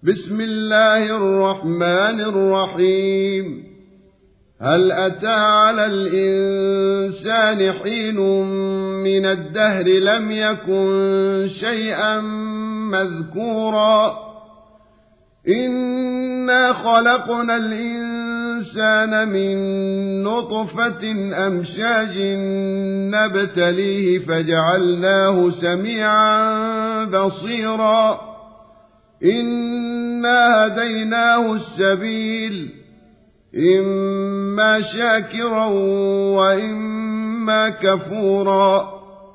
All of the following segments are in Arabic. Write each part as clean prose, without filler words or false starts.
بسم الله الرحمن الرحيم. هل أتى على الإنسان حين من الدهر لم يكن شيئا مذكورا إنا خلقنا الإنسان من نطفة أمشاج نبتليه فجعلناه سميعا بصيرا إنا هديناه السبيل إما شاكرا وإما كفورا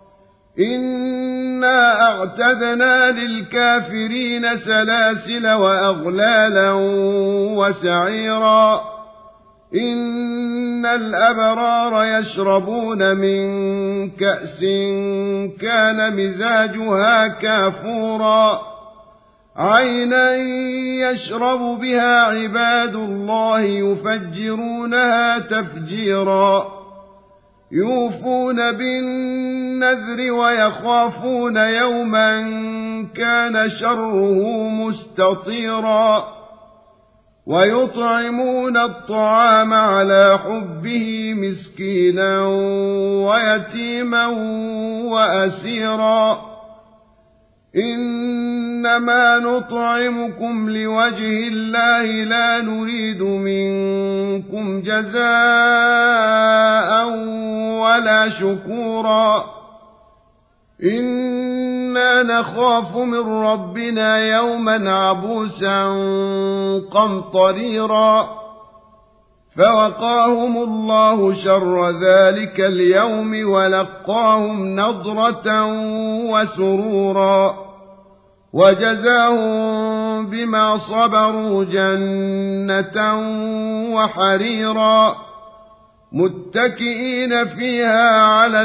إنا أعتدنا للكافرين سلاسل وأغلالا وسعيرا إن الأبرار يشربون من كأس كان مزاجها كافورا عينا يشرب بها عباد الله يفجرونها تفجيرا يوفون بالنذر ويخافون يوما كان شره مستطيرا ويطعمون الطعام على حبه مسكينا ويتيما وأسيرا إنما نطعمكم لوجه الله لا نريد منكم جزاء ولا شكورا إنا نخاف من ربنا يوما عبوسا قمطريرا فوقاهم الله شر ذلك اليوم ولقاهم نضرة وسرورا وجزاهم بما صبروا جنة وحريرا متكئين فيها على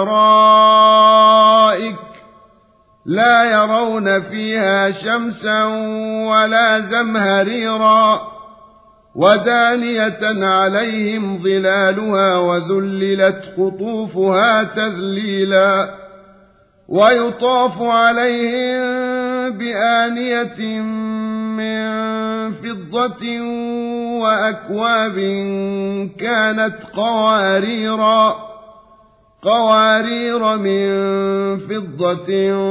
الأرائك لا يرون فيها شمسا ولا زمهريرا ودانية عليهم ظلالها وذللت قطوفها تذليلا ويطاف عليهم بآنية من فضة وأكواب كانت قوارير من فضة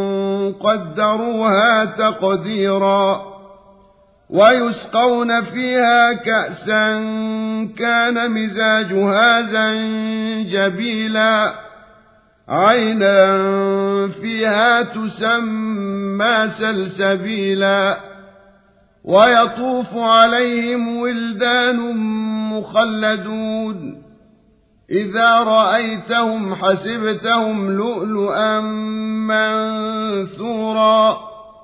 قدروها تقديرا ويسقون فيها كأسا كان مزاجها زنجبيلا عينا فيها تسمى سلسبيلا ويطوف عليهم ولدان مخلدون إذا رأيتهم حسبتهم لؤلؤا منثورا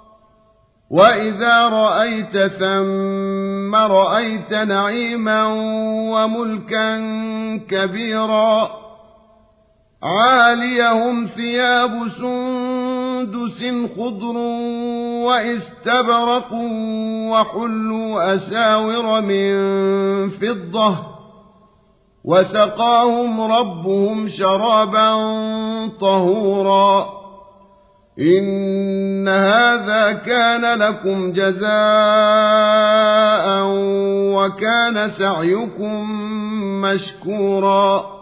وإذا رأيت ثم رأيت نعيما وملكا كبيرا عاليهم ثياب سندس خضر واستبرق وحلوا أساور من فضة وسقاهم ربهم شرابا طهورا إن هذا كان لكم جزاء وكان سعيكم مشكورا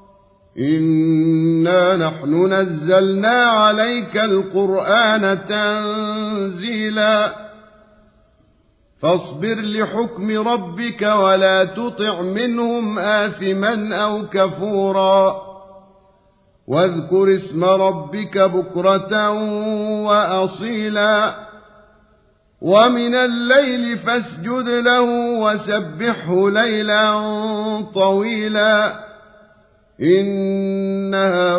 إنا نحن نزلنا عليك القرآن تنزيلا فاصبر لحكم ربك ولا تطع منهم آثما أو كفورا واذكر اسم ربك بكرة وأصيلا ومن الليل فاسجد له وسبحه ليلا طويلا إن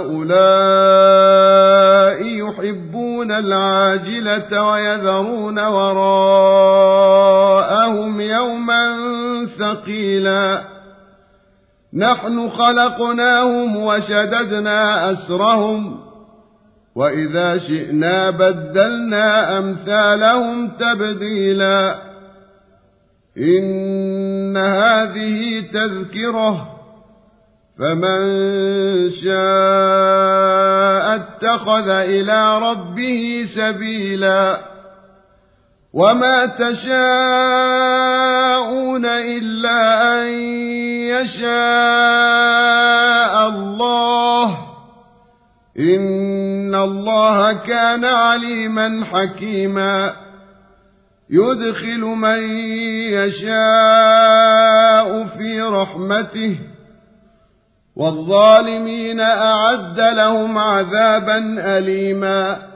هؤلاء يحبون العاجلة ويذرون وراءهم يوما ثقيلا نحن خلقناهم وشددنا أسرهم وإذا شئنا بدلنا أمثالهم تبديلا إن هذه تذكرة فمن شاء اتخذ إلى ربه سبيلا وما تشاءون إلا أن يشاء الله إن الله كان عليما حكيما يدخل من يشاء في رحمته والظالمين أعد لهم عذابا أليما